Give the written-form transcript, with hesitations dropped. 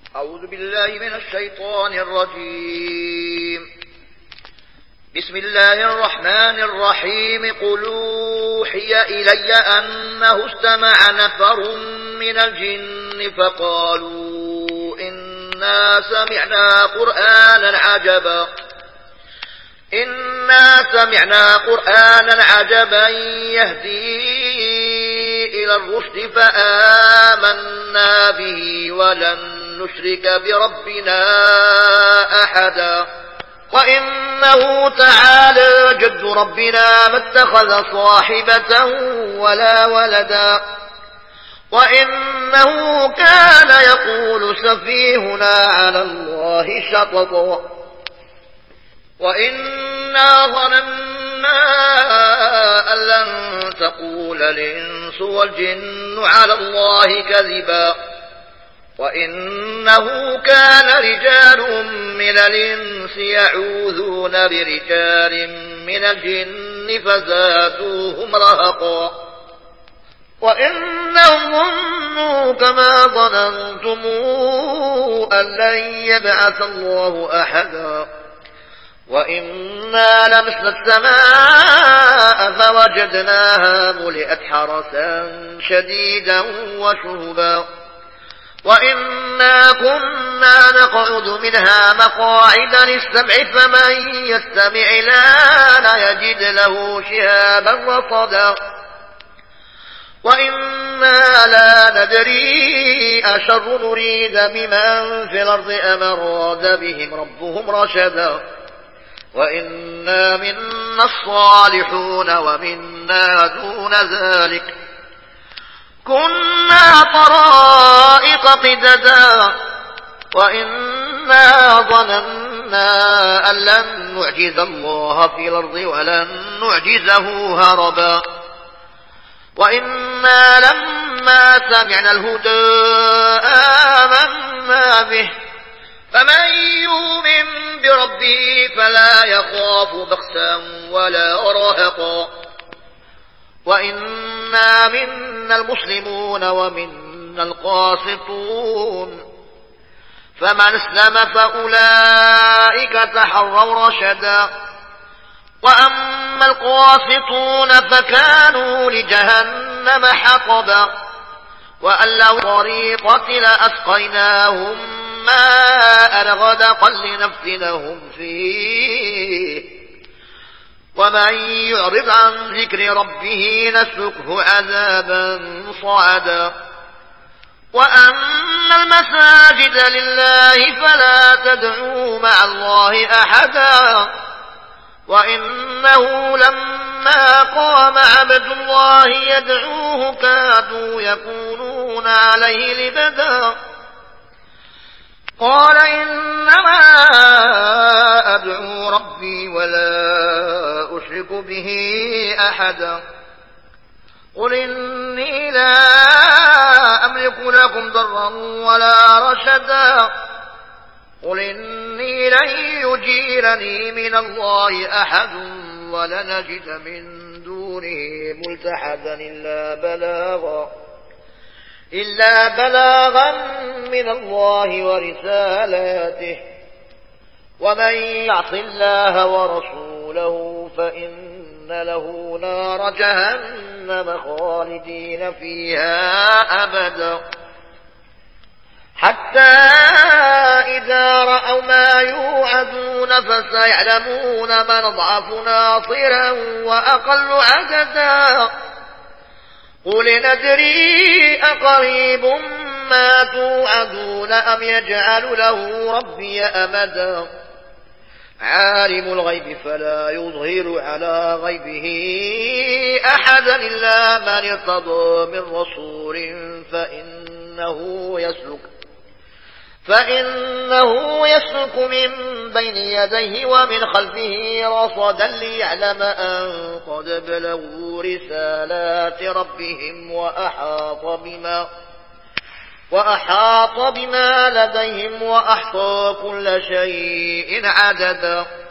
أعوذ بالله من الشيطان الرجيم. بسم الله الرحمن الرحيم. قل أوحي إلي أنه استمع نفر من الجن فقالوا إنا سمعنا قرآنا عجبا يهدي إلى الرشد فآمنا به ولن نشرك بربنا أحدا وإنه تعالى جد ربنا ما اتخذ صاحبة ولا ولدا وإنه كان يقول سفيهنا على الله شططا وإنا ظننا أن لن تقول الإنس والجن على الله كذبا وإنه كان رجال من الإنس يعوذون برجال من الجن فزادوهم رهقا وإنهم ظنوا كما ظننتم أن لن يبعث الله أحدا وإنا لمسنا السماء فوجدناها ملئت حرسا شديدا وشهبا وإنا كنا نقعد منها مقاعد للسمع فمن يستمع لا يجد له شهابا رصدا وإنا لا ندري أشر نريد بمن في الأرض أم أراد بهم ربهم رشدا وإنا منا الصالحون ومنا دون ذلك كنا طرائق قددا وإنا ظننا أن لن نعجز الله في الأرض ولن نعجزه هربا وإنا لما سمعنا الهدى آمنا به فمن يؤمن بربه فلا يخاف بخسا ولا رهقا وإنا منا المسلمون ومنا القاسطون فمن اسلم فأولئك تحروا رشدا وأما القاسطون فكانوا لجهنم حطبا وأن لو طريقة لأسقيناهم ماء غدقا لنفتنهم فيه ومن يعرض عن ذكر ربه نسلكه عذابا صعدا وأما المساجد لله فلا تدعوا مع الله أحدا وإنه لما قام عبد الله يدعوه كادوا يكونون عليه لبدا قال إنما أدعو ربي ولا أشرك به أحدا قل إني لا أملك لكم ضرا ولا رشدا قل إني لن يجيرني من الله أحد ولنجد من دونه ملتحدا إلا بلاغا من الله ورسالاته ومن يعص الله ورسوله فإن له نار جهنم خالدين فيها أبدا حتى إذا رأوا ما يوعدون فسيعلمون من ضعف ناصرا وأقل عددا قل ندري أقريب ما توعدون أم يجعل له ربي أمدا عالم الغيب فلا يظهر على غيبه أحدا إلا من ارتضى من رسول فإنه يسلك من بين يديه ومن خلفه رصدا ليعلم أن قد بلغوا رسالات ربهم وأحاط بما لديهم وأحصى كل شيء عددا